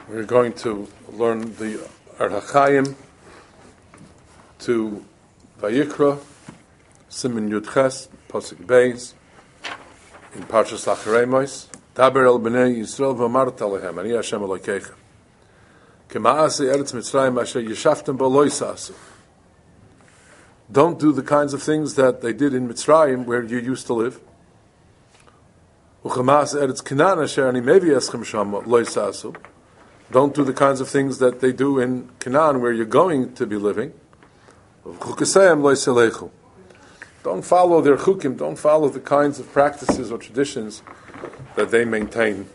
We're going to learn the Arachayim to Vayikra, Siman Yud Ches, Pasuk Beis, in Parshas Acharei Mos. Daber el bnei Yisrael v'amarta lehem, Ani Hashem Elokeichem. K'ma'aseh Eretz Mitzrayim asher yeshaftem bo lo yisasu. Don't do the kinds of things that they did in Mitzrayim, where you used to live. U'chema'aseh Eretz Canaan asher ani mevi eschem sham lo yisasu. Don't do the kinds of things that they do in Canaan, where you're going to be living. Don't follow their chukim, don't follow the kinds of practices or traditions that they maintain.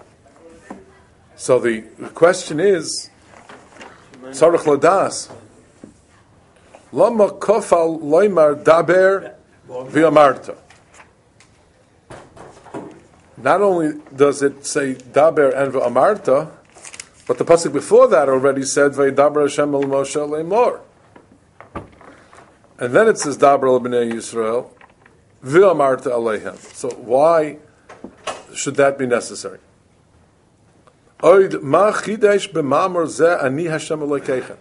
So the question is, Tzarech Ladas, Lama kofal loymar daber v'amarta. Not only does it say daber and v'amarta, but the pasuk before that already said Vaydaber Hashem el Moshe le'mor, and then it says Daber el bnei Yisrael v'amarta aleihem. So why should that be necessary? Oid ma chidesh b'mamor zeh ani Hashem Elokeichem.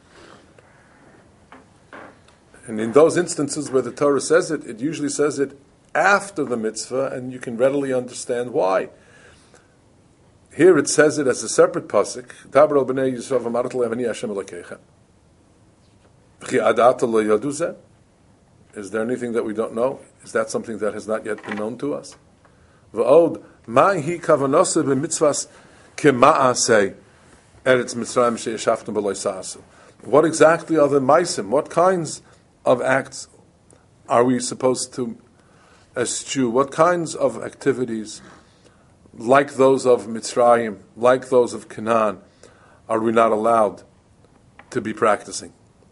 And in those instances where the Torah says it, it usually says it after the mitzvah, and you can readily understand why. Here it says it as a separate pasuk. Daber el bnei Yisrael v'amarta lehem ani Hashem Elokeichem. V'chi adata lo yadu zeh. Is there anything that we don't know? Is that something that has not yet been known to us? V'od mahi kavanose b'mitzvas k'ma'aseh eretz Mitzrayim sheyeshaftem bo lo yisasu. What exactly are the maisim? What kinds of acts are we supposed to eschew? What kinds of activities, like those of Mitzrayim, like those of Canaan, are we not allowed to be practicing?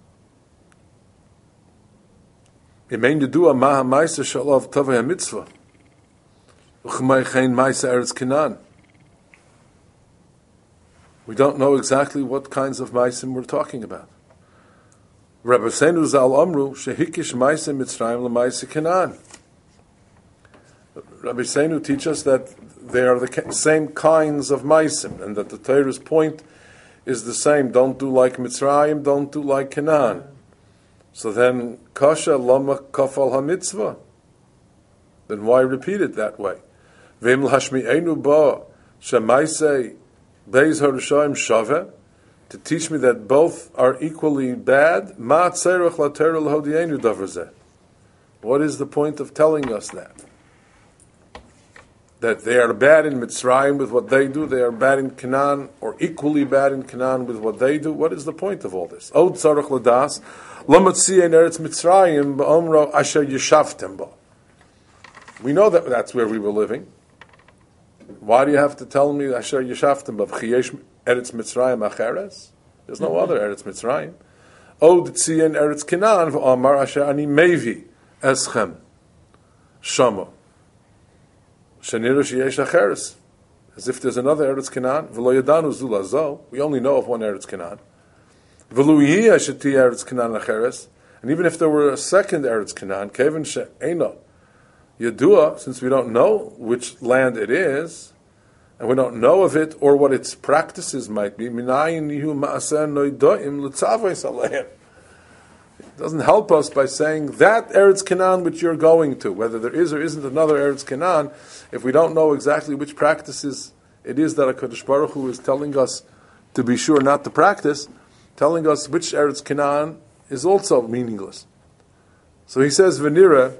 We don't know exactly what kinds of maisim we're talking about. Rabbi Seinu Zal Amru shehikish maisim Mitzrayim l'maisim Canaan. Rabbi Seinu teaches us that they are the same kinds of maisim, and that the Torah's point is the same. Don't do like Mitzrayim, don't do like Canaan. So then, kasha lama kafal ha-mitzvah. Then why repeat it that way? V'im l'hashmi'enu ba shemaisei beis harushaim shaveh, to teach me that both are equally bad. Ma tzerach la Torah l'hodienu davar zeh. What is the point of telling us that? That they are bad in Mitzrayim with what they do, they are bad in Canaan, or equally bad in Canaan with what they do. What is the point of all this? Od tzarech ladas, lo matziyin eretz Mitzrayim ba'omro asher yeshaftem bo. We know that that's where we were living. Why do you have to tell me asher yeshaftem bo? V'chiyesh eretz Mitzrayim acheres? There's no other eretz Mitzrayim. Od tziyin eretz Canaan v'omar asher ani mevi eschem shamo. As if there's another Eretz Canaan. V'lo yadanu zu lazo. We only know of one Eretz Canaan. V'lo yiyeh sheti Eretz Canaan acheres. And even if there were a second Eretz Canaan, kevan she'eno yadua, since we don't know which land it is, and we don't know of it or what its practices might be, minayin yihu ma'aseh noidoim l'tzavos alehem. It doesn't help us by saying that Eretz Canaan which you're going to, whether there is or isn't another Eretz Canaan, if we don't know exactly which practices it is that HaKadosh Baruch Hu is telling us to be sure not to practice, telling us which Eretz Canaan is also meaningless. So he says, V'nira,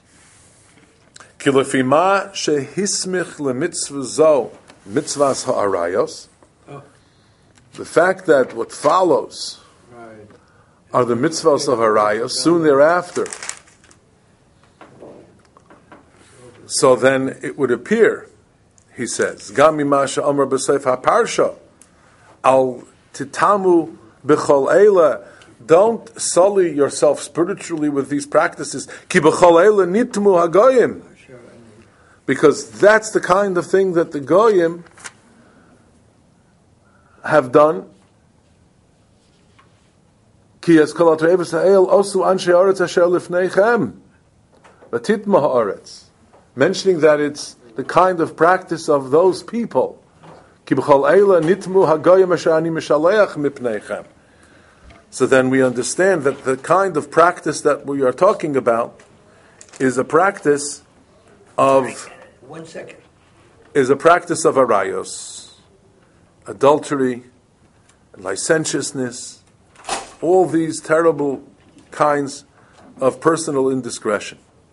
ki lefima shehismich lemitzvah zo, mitzvahs ha'arayos, the fact that what follows are the mitzvahs of harayos soon thereafter. So then it would appear, he says, Gam mima she'amar b'seif ha'parsha, al titamu b'chol eila, don't sully yourself spiritually with these practices, ki b'chol eila nitmu hagoyim, because that's the kind of thing that the goyim have done. Ki es kol ha'treivus ha'el osu anshe ha'aretz asher lifneichem v'titma ha'aretz, mentioning that it's the kind of practice of those people Ki b'chol eila nitmu hagoyim asher ani mishaleach mipneichem. So then we understand that the kind of practice that we are talking about is a practice of... 1 second. Is a practice of arayos, adultery, licentiousness, all these terrible kinds of personal indiscretion.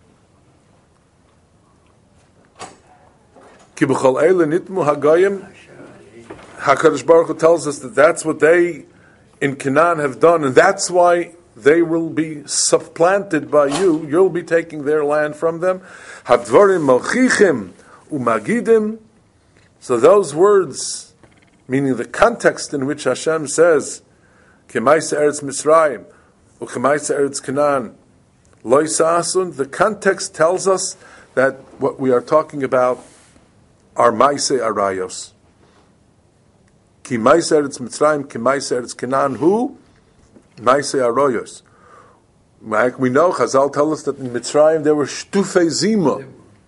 Ki b'chol eila nitmu hagoyim. HaKadosh Baruch Hu tells us that that's what they in Canaan have done, and that's why they will be supplanted by you. You'll be taking their land from them. Hadvarim malchichim umagidim. So those words, meaning the context in which Hashem says, K'maisa Eretz Mitzrayim, u'K'maisa Eretz Canaan, lo yisa'asun, the context tells us that what we are talking about are Maise Arayos. Ki Maise Eretz Mitzrayim, Ki Maise Eretz Canaan, who? Maise Arayos. Like we know, Chazal tell us that in Mitzrayim there were Shtufei Zima.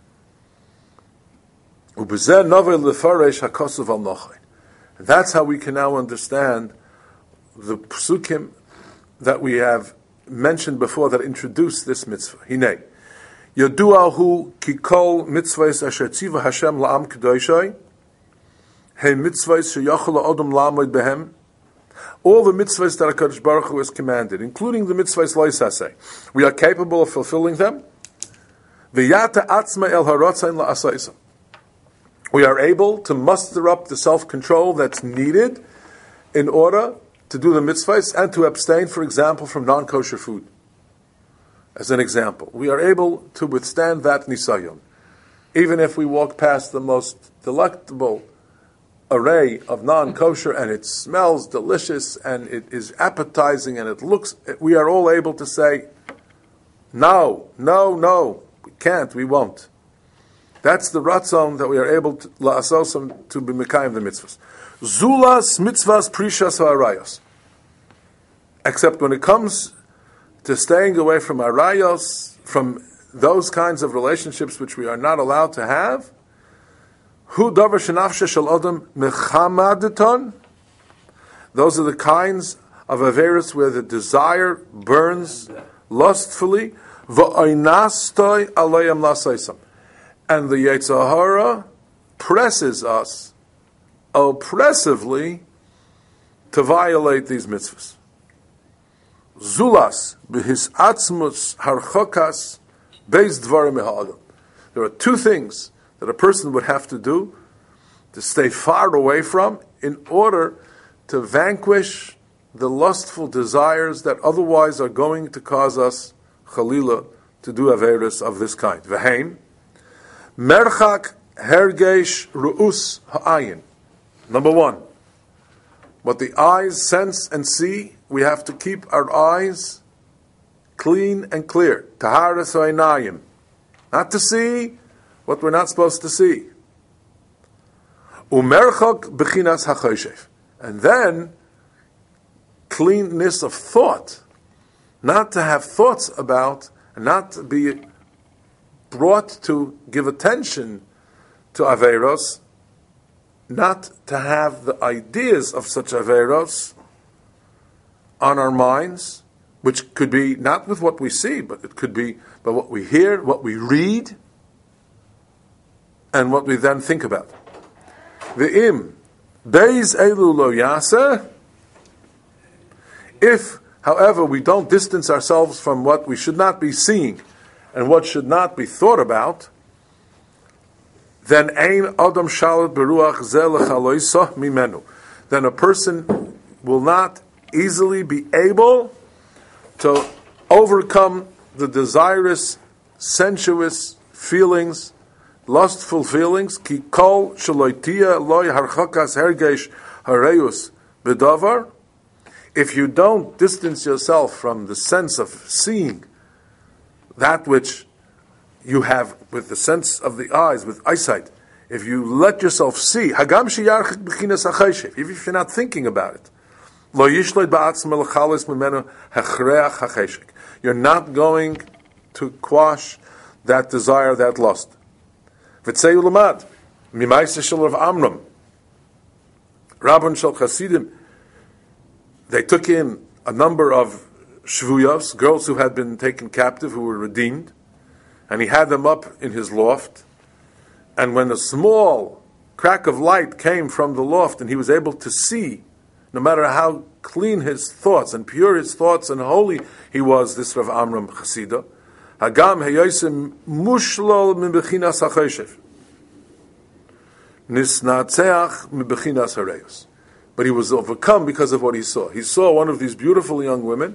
Ubezeh Novel Lefaresh HaKosuv Al Nochai. That's how we can now understand the psukim that we have mentioned before that introduce this mitzvah. Hinei. Yaduahu kikol mitzvahs asher tziva Hashem la'am kedoshai. Hey mitzvahs sheyachol ha'odom la'amod behem. All the mitzvahs that HaKadosh Baruch Hu has commanded, including the mitzvahs lo yisaseh, we are capable of fulfilling them. V'yata atzma el haratzain la'asaisam. We are able to muster up the self-control that's needed in order to do the mitzvahs and to abstain, for example, from non-kosher food. As an example, we are able to withstand that nisayon. Even if we walk past the most delectable array of non-kosher and it smells delicious and it is appetizing and it looks, we are all able to say, no, we can't, we won't. That's the ratzon that we are able to la'asosam to be mekayim the mitzvahs. Zulas mitzvahs prishas ha'arayos. Except when it comes to staying away from arayos, from those kinds of relationships which we are not allowed to have, hu davar shenafshe shel adam mechamadeton. Those are the kinds of averos where the desire burns lustfully, va'oinastoi alayam lasaisam. And the Yetzer Hara presses us oppressively to violate these mitzvahs. Zulas b'his atzmus harchokas beis dvarim ha'adam. There are two things that a person would have to do to stay far away from in order to vanquish the lustful desires that otherwise are going to cause us, chalila, to do averos of this kind. V'hein, merchak hergesh ru'us ha'ayin. Number one, what the eyes sense and see, we have to keep our eyes clean and clear. Taharas ha'inayim. Not to see what we're not supposed to see. Umerchak b'chinas ha'choshev. And then, cleanness of thought. Not to have thoughts about, and not to be brought to give attention to Averos, not to have the ideas of such Averos on our minds, which could be not with what we see, but it could be by what we hear, what we read, and what we then think about. Ve'im beis elu lo yaseh. If, however, we don't distance ourselves from what we should not be seeing and what should not be thought about, then ein adam shalat beruach zeh lechaloisah mimenu. Then a person will not easily be able to overcome the desirous, sensuous feelings, lustful feelings. Ki kol shaloitia loy harchakas hergesh hareus bedavar. If you don't distance yourself from the sense of seeing that which you have with the sense of the eyes, with eyesight, if you let yourself see, hagam sheyarchik b'chinas ha'choshev, even if you're not thinking about it, lo yishloi ba'atzma l'chalis mimenu hechreach ha'cheshek, you're not going to quash that desire, that lust. V'tzei ulamad, mimaisa shel Rav Amram, Rabban Shal Chasidim, they took in a number of shvuyos, girls who had been taken captive, who were redeemed, and he had them up in his loft. And when a small crack of light came from the loft and he was able to see, no matter how clean his thoughts and pure his thoughts and holy he was, this Rav Amram Chasida, Hagam heyosim mushlol min bechinas hachoshev, nisnatzeach min bechinas hareyos. But he was overcome because of what he saw. He saw one of these beautiful young women,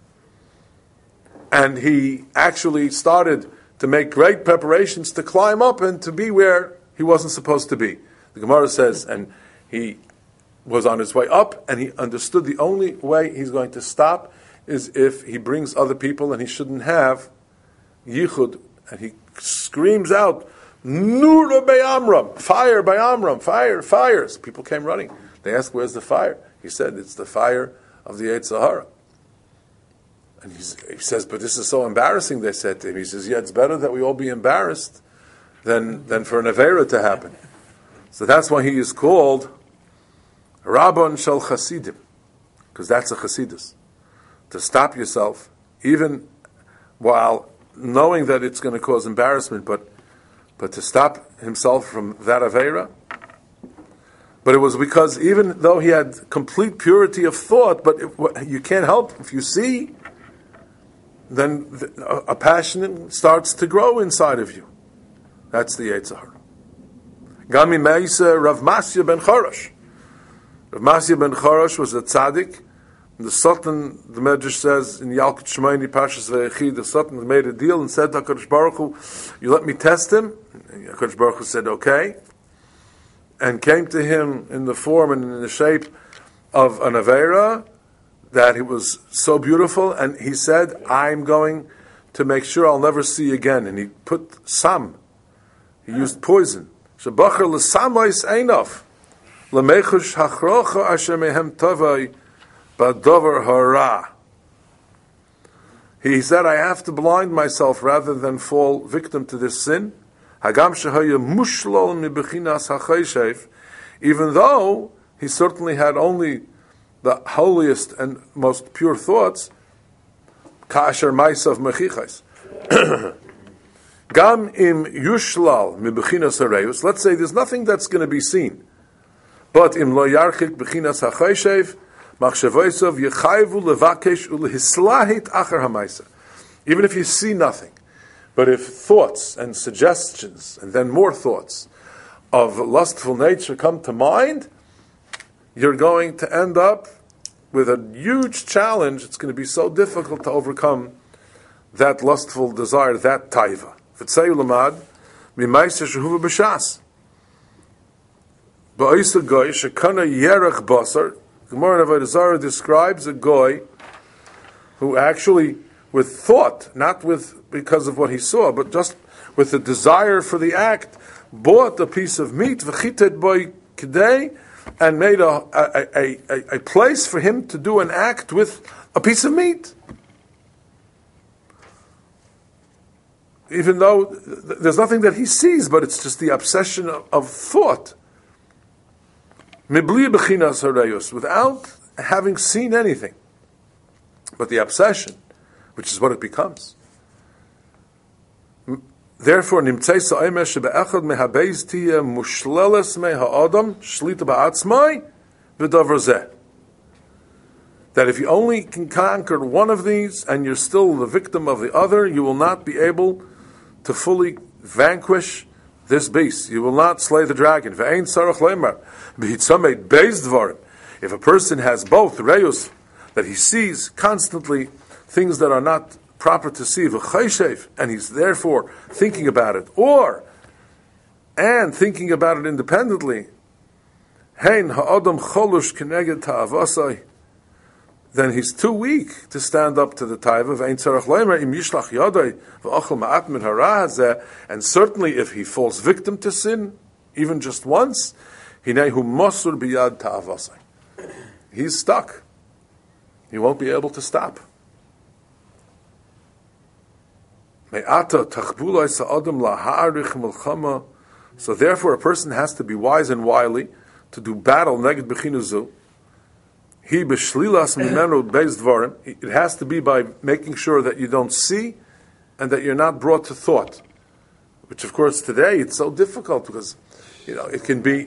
and he actually started to make great preparations to climb up and to be where he wasn't supposed to be. The Gemara says, and he was on his way up, and he understood the only way he's going to stop is if he brings other people, and he shouldn't have yichud, and he screams out, Nura Amram, fire by Amram, fire, fires. People came running. They asked, where's the fire? He said, it's the fire of the Yetzer Hara. And he says, but this is so embarrassing, they said to him. He says, yeah, it's better that we all be embarrassed than for an Avera to happen. So that's why he is called Rabban Shel Chasidim, because that's a Chasidus. To stop yourself, even while knowing that it's going to cause embarrassment, but to stop himself from that Avera. But it was because even though he had complete purity of thought, but you can't help, if you see, then a passion starts to grow inside of you. That's the Yetzer Hara. Gami Meisa Rav Masya ben Chorosh. Rav Masya ben Chorosh was a tzaddik. The Sultan, the Medrash says in Yalkut Shemaini Pashas Ve'echi, the Sultan made a deal and said to HaKadosh Baruch Hu, you let me test him? And HaKadosh Baruch Hu said, okay. And came to him in the form and in the shape of an Avera, that it was so beautiful, and he said, I'm going to make sure I'll never see you again. And he put sam. He used poison. Shebacher l'samais einof. L'mechush hachrocha asher mehem tavai ba'dover hara. He said, I have to blind myself rather than fall victim to this sin. Hagam shehaya mushlol mibechinas hachoshev. Even though he certainly had only the holiest and most pure thoughts, ka'asher ma'asav mechichais. Gam im yushlal mi bechinas hareus. Let's say there's nothing that's going to be seen, but im lo yarchik bechinas hachoshev machshavosov yechayvu levakesh ulehislahit acher ha'maisa. Even if you see nothing, but if thoughts and suggestions and then more thoughts of lustful nature come to mind, you're going to end up with a huge challenge. It's going to be so difficult to overcome that lustful desire, that taiva. V'tzei ulamad mimaisa shehuva b'shas. Ba'isa goy shekana yerach basar. Gemara in Avodah Zarah describes a goy who actually, with thought, not because of what he saw, but just with the desire for the act, bought a piece of meat, v'chitet boy k'dei, and made a place for him to do an act with a piece of meat. Even though there's nothing that he sees, but it's just the obsession of thought. Mibli bechinas hareyus, without having seen anything. But the obsession, which is what it becomes. Therefore, nimtzei sa'emesh shebe'echad mehabeis tiyeh mushleles meha'adam shlita ba'atzmai v'davar zeh. That if you only can conquer one of these and you're still the victim of the other, you will not be able to fully vanquish this beast. You will not slay the dragon. Ve'ein sarach leimar b'hitzamed beis dvarim. If a person has both reyus, that he sees constantly things that are not proper to see, and he's therefore thinking about it, and thinking about it independently, then he's too weak to stand up to the taiva. And certainly if he falls victim to sin, even just once, he's stuck. He won't be able to stop. So therefore a person has to be wise and wily to do battle neged bechinuzu, he b'shlilas mimenu beis dvarim. It has to be by making sure that you don't see and that you're not brought to thought. Which, of course, today it's so difficult because, it can be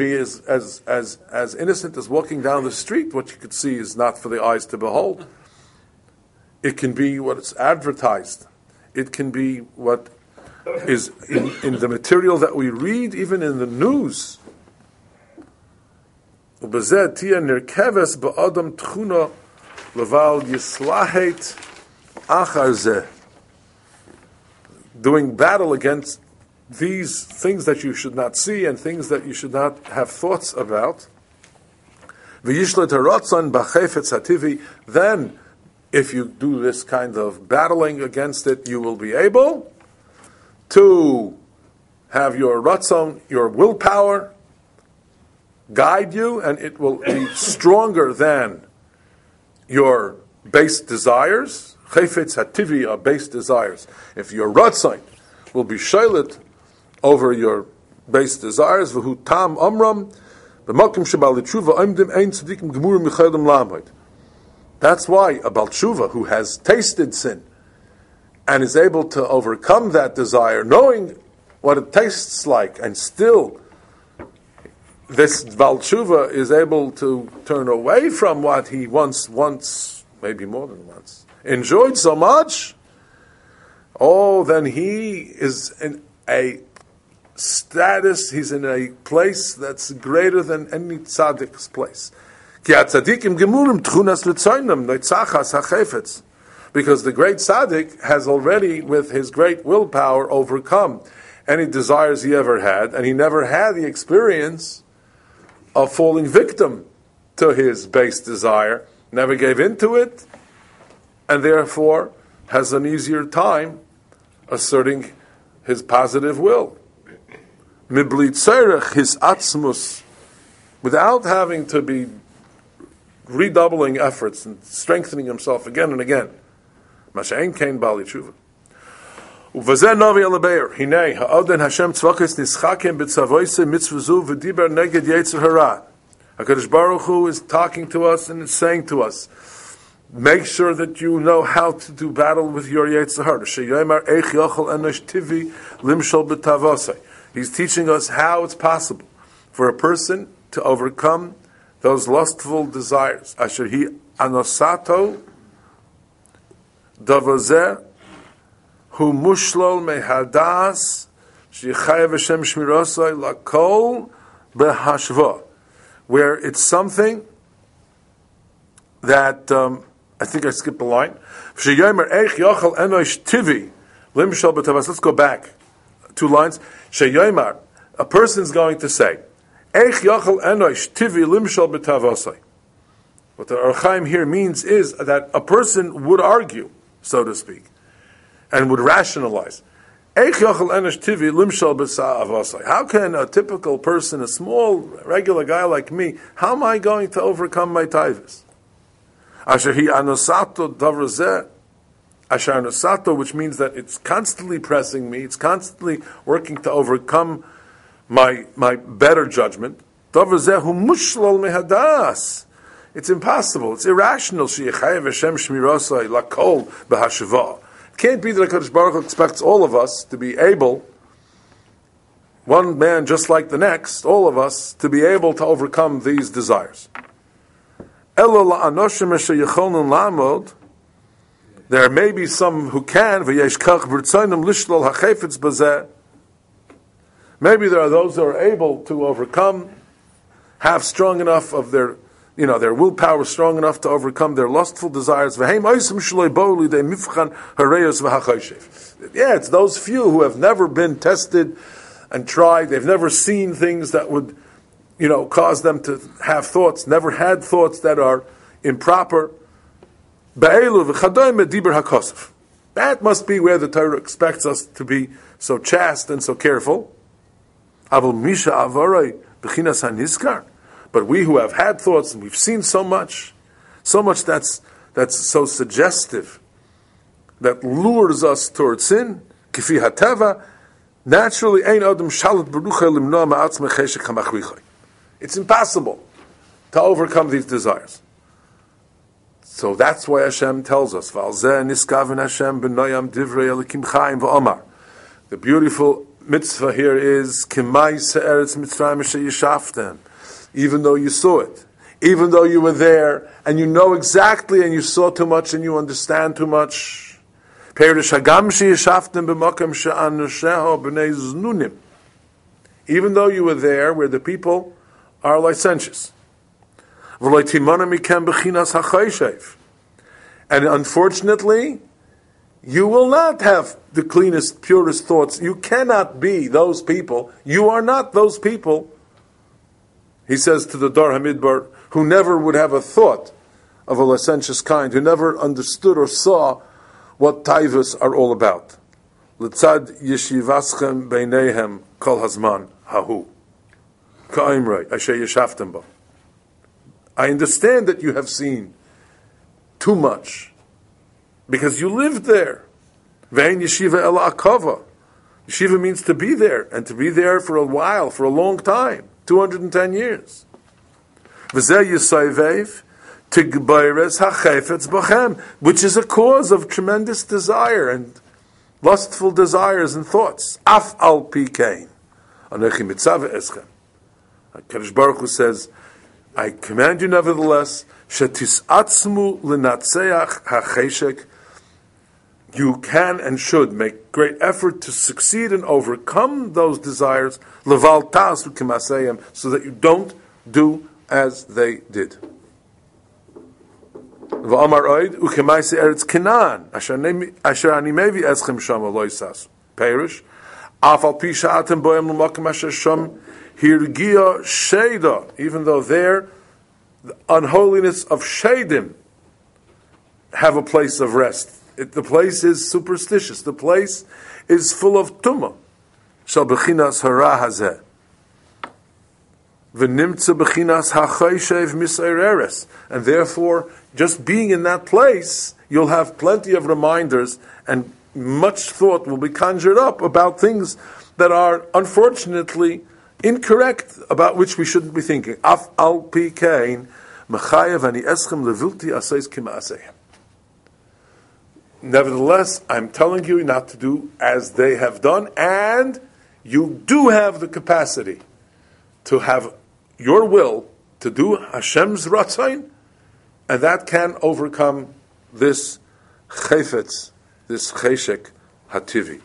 as innocent as walking down the street. What you could see is not for the eyes to behold. It can be what is advertised. It can be what is in the material that we read, even in the news. Doing battle against these things that you should not see and things that you should not have thoughts about. Then, if you do this kind of battling against it, you will be able to have your ratzon, your willpower, guide you, and it will be stronger than your base desires. Chayfetz hativi are base desires. If your ratzon will be shaylet over your base desires, v'hu tam amram, b'makim shebal tshuva oimdim ein tzadikim gemurim michaydim lamid. That's why a Baal Tshuva who has tasted sin and is able to overcome that desire, knowing what it tastes like, and still this Baal Tshuva is able to turn away from what he once, maybe more than once, enjoyed so much, then he is in a status, he's in a place that's greater than any tzaddik's place. Because the great tzaddik has already, with his great willpower, overcome any desires he ever had, and he never had the experience of falling victim to his base desire, never gave into it, and therefore has an easier time asserting his positive will. Mibli tzerech his atzmus, without having to be redoubling efforts and strengthening himself again and again. Masha'en kein bali tshuva. Uvazeh novi alabeir. Hinei ha'oden Hashem tzvakis nischakem b'tzavoise mitzvazu v'diber neged yetzer hara. HaKadosh Baruch Hu is talking to us and is saying to us, make sure that you know how to do battle with your yetzer hara. Sheyomer eich yochel enosh tivi limshol b'tavosei. He's teaching us how it's possible for a person to overcome those lustful desires. Asher hi anosato davazeh hu mushlol mehadas shechayev Hashem shmirosai lakol behashva, where it's something that I think I skipped a line. Sheyomer eich yochel enosh tivi limshol b'tavas. Let's go back 2 lines. Sheyomer, a person's going to say, Eich yachal enosh tivi limshal b'tavosai. What the Or Chaim here means is that a person would argue, so to speak, and would rationalize. Eich yachal enosh tivi limshal b'tavosai. How can a typical person, a small, regular guy like me, how am I going to overcome my taivas? Asher hi anosato davrazeh. Asher anosato, which means that it's constantly pressing me, it's constantly working to overcome my better judgment. It's impossible. It's irrational. It can't be that HaKadosh Baruch Hu expects all of us to be able, one man just like the next, all of us, to be able to overcome these desires. There may be some who can. Maybe there are those who are able to overcome, have strong enough of their willpower strong enough to overcome their lustful desires. Yeah, it's those few who have never been tested and tried. They've never seen things that would, cause them to have thoughts, never had thoughts that are improper. That must be where the Torah expects us to be so chaste and so careful. But we who have had thoughts and we've seen so much that's so suggestive, that lures us towards sin, kifi hateva, naturally ein adam shalat berucha limnoa ma'atzmei cheshek hamachrichai. It's impossible to overcome these desires. So that's why Hashem tells us, the beautiful mitzvah here is, even though you saw it, even though you were there, and you know exactly, and you saw too much, and you understand too much. Even though you were there where the people are licentious. And unfortunately, you will not have the cleanest, purest thoughts. You cannot be those people. You are not those people. He says to the Dar Hamidbar, who never would have a thought of a licentious kind, who never understood or saw what taivas are all about. L'tzad yeshivaschem beinehem kol hazman hahu. Ka'imrei asher yeshaftem bo. I understand that you have seen too much because you lived there. Vein yeshiva el akava. Yeshiva means to be there, and to be there for a while, for a long time, 210 years. V'zeh yisayvev tigbayres hachefetz bachem, which is a cause of tremendous desire and lustful desires and thoughts. Af al pi kain anechi mitzave eschem. Kadosh Baruch Hu says, I command you nevertheless, shetis'atzmu l'natseach hacheshek, you can and should make great effort to succeed and overcome those desires, leval ta'asu k'maseyem, so that you don't do as they did. V'amar oid u'kemaisi eretz Canaan, asher ani mevi eschem shama loisas. Perish, afal pi sha'atem boem l'makom asher sham hirgia sheda, even though there the unholiness of shedim have a place of rest. The place is superstitious. The place is full of tumah. Shal bechinas hara hazeh. V'nimtza bechinas ha'chayshev misayreres. And therefore, just being in that place, you'll have plenty of reminders and much thought will be conjured up about things that are unfortunately incorrect, about which we shouldn't be thinking. Af al pi kain mechayev ani eschem levilti aseis k'ma'aseihem. Nevertheless, I'm telling you not to do as they have done, and you do have the capacity to have your will to do Hashem's Ratzain, and that can overcome this chayfetz, this cheshek hativi.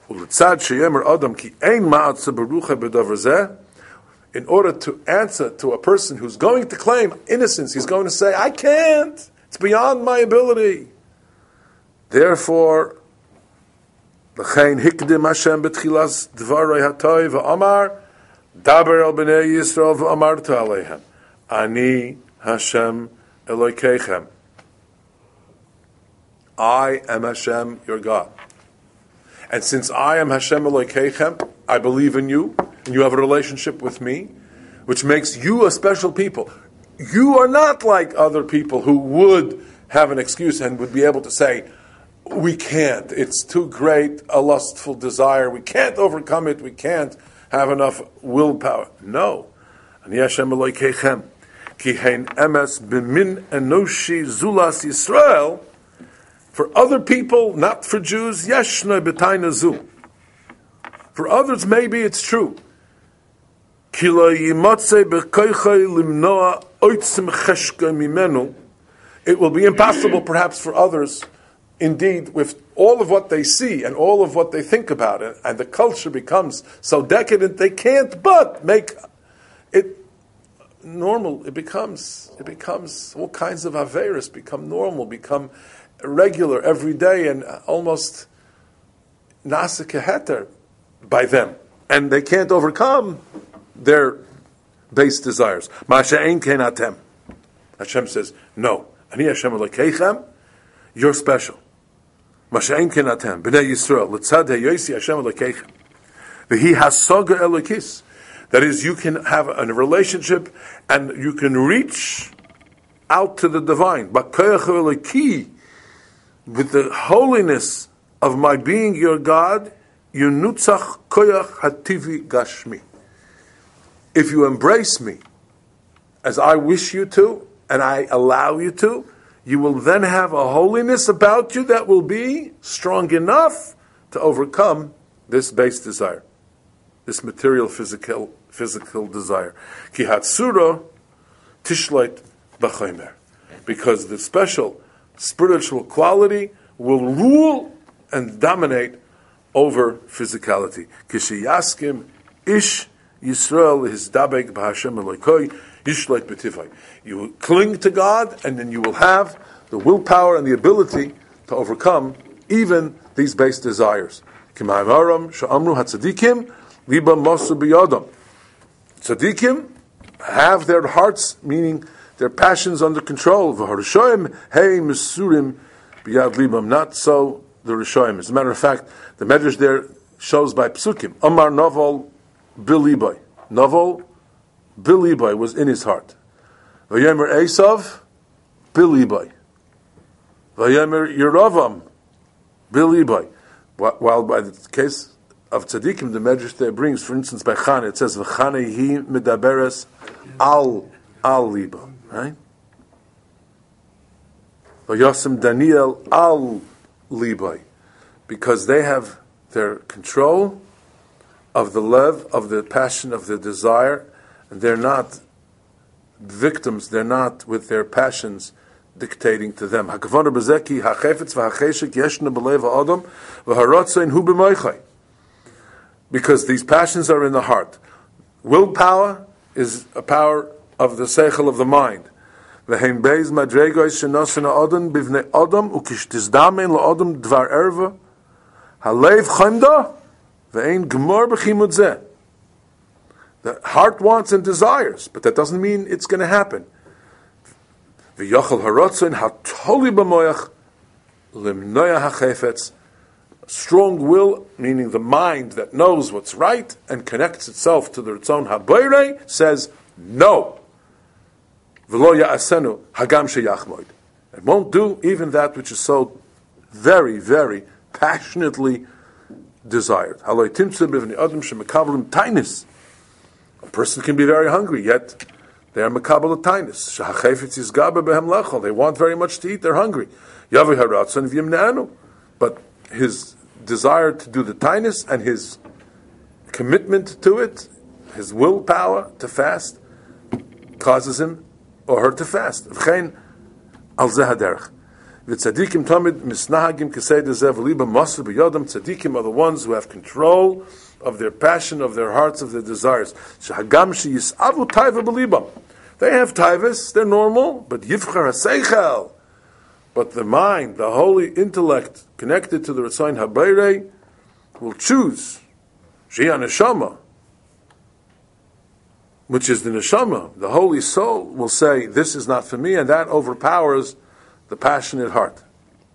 In order to answer to a person who's going to claim innocence, he's going to say, I can't, it's beyond my ability. Therefore, l'chein hikdim Hashem betchilas dvarei hatoi v'amar daber el b'nei Yisrael v'amarta aleihem ani Hashem Elokeichem. I am Hashem, your God. And since I am Hashem Elokeichem, I believe in you, and you have a relationship with me, which makes you a special people. You are not like other people who would have an excuse and would be able to say, we can't, it's too great a lustful desire, we can't overcome it, we can't have enough willpower. No. Ani Hashem Elokeichem, ki hein emes b'min enoshi zulas Yisrael. For other people, not for Jews, yeshna b'tayna zu. For others, maybe it's true. Ki lo yimatze b'koichai limnoa oitzim cheshka mimenu. It will be impossible, perhaps, for others, indeed, with all of what they see and all of what they think about it, and the culture becomes so decadent, they can't but make it normal. It becomes all kinds of averis become normal, become regular every day, and almost nasa keheter by them, and they can't overcome their base desires. Masha ein kenatem. Hashem says, no. Ani Hashem Elokeichem, you're special. Masha ein kenatem. B'nei Yisrael, l'tzad heyosi Hashem Elokeichem. V'hi hasoga Elokis. That is, you can have a relationship and you can reach out to the divine. B'koyach Eloki, with the holiness of my being your God, yunutzach koyach hativi gashmi. If you embrace me as I wish you to, and I allow you to, you will then have a holiness about you that will be strong enough to overcome this base desire, this material physical desire. Ki hatsura tishlait b'chaymer, because the special spiritual quality will rule and dominate over physicality. Kishiyaskim ish Yisrael is dabek b'Hashem Elokai yishlait b'tivai. You cling to God, and then you will have the willpower and the ability to overcome even these base desires. Kima'amaram sha'amru hatzadikim liba masu biyadam. Tzadikim have their hearts, meaning their passions, under control. V'harushoyim hey mesurim biyad libam. Not so the Rishoyim. As a matter of fact, the Medrash there shows by Psukim. Amar Novel Bilibai. Novel Bilibai was in his heart. Vayemer Esav Bilibai. Vayemer Yeravam Bilibai. While by the case of Tzadikim, the Medrash there brings, for instance, by Chana, it says V'chana hi medaberes al liba. Right? Vayosim Daniel al libai, because they have their control of the love, of the passion, of the desire, and they're not victims, they're not with their passions dictating to them. Because these passions are in the heart. Willpower is a power of the seichel of the mind. V'heim beis madregois shenosena odom bivnei odom ukishtisdamen laodom dvar erva halev chemda v'ein gemor b'chimud zeh. The heart wants and desires, but that doesn't mean it's going to happen. V'yochel harotzin hatoli b'moyach limnoya hachefetz. Strong will, meaning the mind that knows what's right and connects itself to the Ritzon HaBoirei, says no. V'lo ya'asenu hagam sheyachmoid. It won't do even that which is so very, very passionately desired. Haloi timtze b'vnei adam shemekablim tainis. A person can be very hungry, yet they are mekabel tainis. Shehachefetz yizgabe behem lechol. They want very much to eat. They're hungry. Yavi haratzon v'yimneanu. But his desire to do the tainis and his commitment to it, his willpower to fast, causes him or her to fast. V'chein al zeh haderech. V'tzadikim tamid misnahagim kesei dezev liba maser b'yodam. Tzadikim are the ones who have control of their passion, of their hearts, of their desires. Shehagam sheyisavu taiva b'libam. They have taivas, they're normal, but yivchar haseichel. But the mind, the holy intellect connected to the Ritzayin HaBoirei, will choose Shia Neshama, which is the Neshama. The holy soul will say, this is not for me, and that overpowers the passionate heart.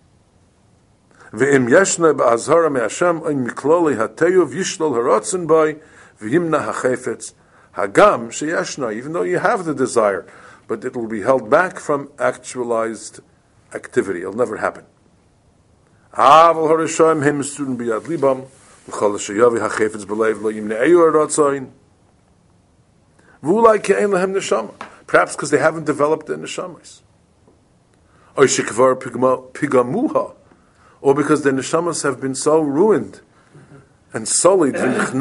V'im yeshna ba'azhara me'Hashem ein mikloli hateyu v'yishlol harotzen boi v'yimna hachefetz hagam sheyeshna. Even though you have the desire, but it will be held back from actualized activity. It'll never happen. Aval harishayim hem student biyad libam l'chol sheyavi hachefetz b'leiv lo yimneiyu harotzen v'ulai ke'en lehem neshama. Perhaps because they haven't developed the neshamas. Oy shekvar pigamuha. Or because the neshamas have been so ruined and sullied, that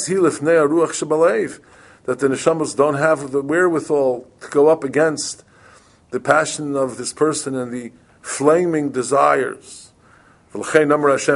the neshamas don't have the wherewithal to go up against the passion of this person and the flaming desires. That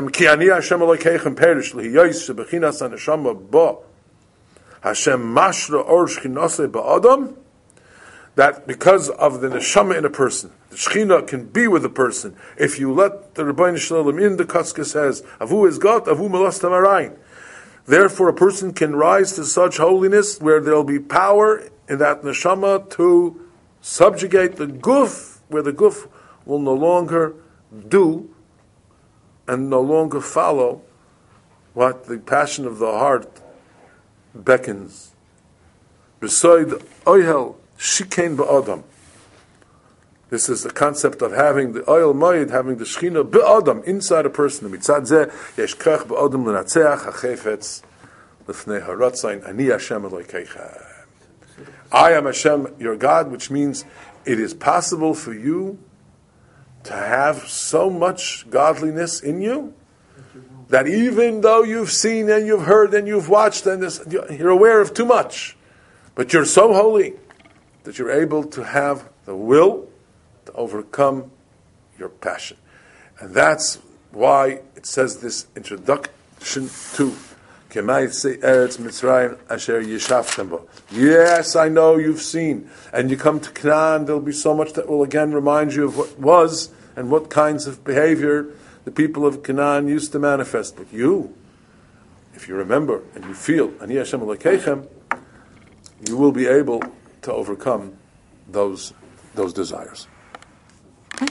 because of the neshama in a person, the Shechina can be with a person. If you let the Rebbeinu Shalom in, the Kotzke says, Avu is God, Avu melos tamarayin. Therefore, a person can rise to such holiness where there will be power in that neshama to subjugate the guf, where the guf will no longer do and no longer follow what the passion of the heart beckons. Beside oyhel shikein ba'adam. This is the concept of having the oil mayid, having the Shechina ba'adam, inside a person. Mitzad zeh, yesh kach ba'adam l'natzeach hachefetz l'fnei haratzayin, ani Hashem Elokeichem. I am Hashem, your God, which means it is possible for you to have so much godliness in you that even though you've seen and you've heard and you've watched and you're aware of too much, but you're so holy that you're able to have the will to overcome your passion. And that's why it says this introduction to Eretz Mitzrayim Asher Yishaftem Bo. Yes, I know you've seen, and you come to Canaan, there'll be so much that will again remind you of what was and what kinds of behavior the people of Canaan used to manifest. But you, if you remember and you feel, Ani Hashem Elokeichem, you will be able to overcome those desires.